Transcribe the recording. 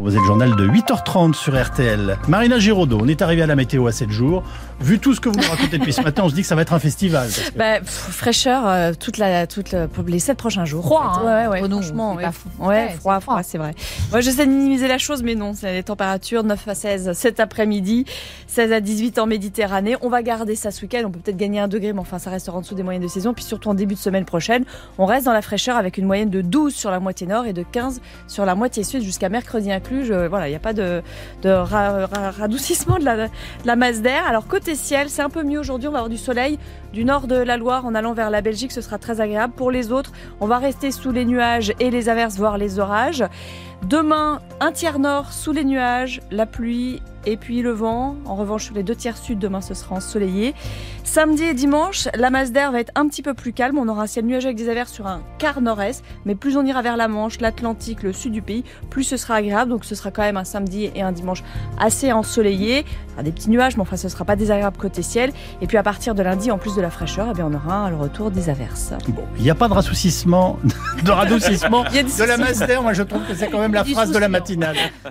Vous êtes le journal de 8h30 sur RTL. Marina Giraudot, on est arrivé à la météo à 7 jours. Vu tout ce que vous nous racontez depuis ce matin, on se dit que ça va être un festival. Fraîcheur pour les 7 prochains jours. Froid, ouais, franchement. Froid, c'est vrai. Moi, j'essaie de minimiser la chose, mais non, c'est les températures 9 à 16 cet après-midi, 16 à 18 en Méditerranée. On va garder ça ce week-end. On peut peut-être gagner 1 degré, mais enfin, ça restera en dessous des moyennes de saison. Puis surtout en début de semaine prochaine, on reste dans la fraîcheur avec une moyenne de 12 sur la moitié nord et de 15 sur la moitié sud jusqu'à mercredi inclus. Il n'y a pas de radoucissement de la masse d'air. Alors côté ciel, c'est un peu mieux aujourd'hui. On va avoir du soleil du nord de la Loire en allant vers la Belgique. Ce sera très agréable. Pour les autres, on va rester sous les nuages et les averses, voire les orages. Demain, un tiers nord sous les nuages, la pluie et puis le vent. En revanche, sur les 2 tiers sud, demain, ce sera ensoleillé. Samedi et dimanche, la masse d'air va être un petit peu plus calme. On aura un ciel nuageux avec des averses sur un quart nord-est. Mais plus on ira vers la Manche, l'Atlantique, le sud du pays, plus ce sera agréable. Donc ce sera quand même un samedi et un dimanche assez ensoleillé. Enfin, des petits nuages, mais enfin, ce ne sera pas désagréable côté ciel. Et puis à partir de lundi, en plus de la fraîcheur, on aura le retour des averses. Bon, il n'y a pas de radoucissement de la masse d'air. Moi, je trouve que c'est quand même la phrase de la matinale.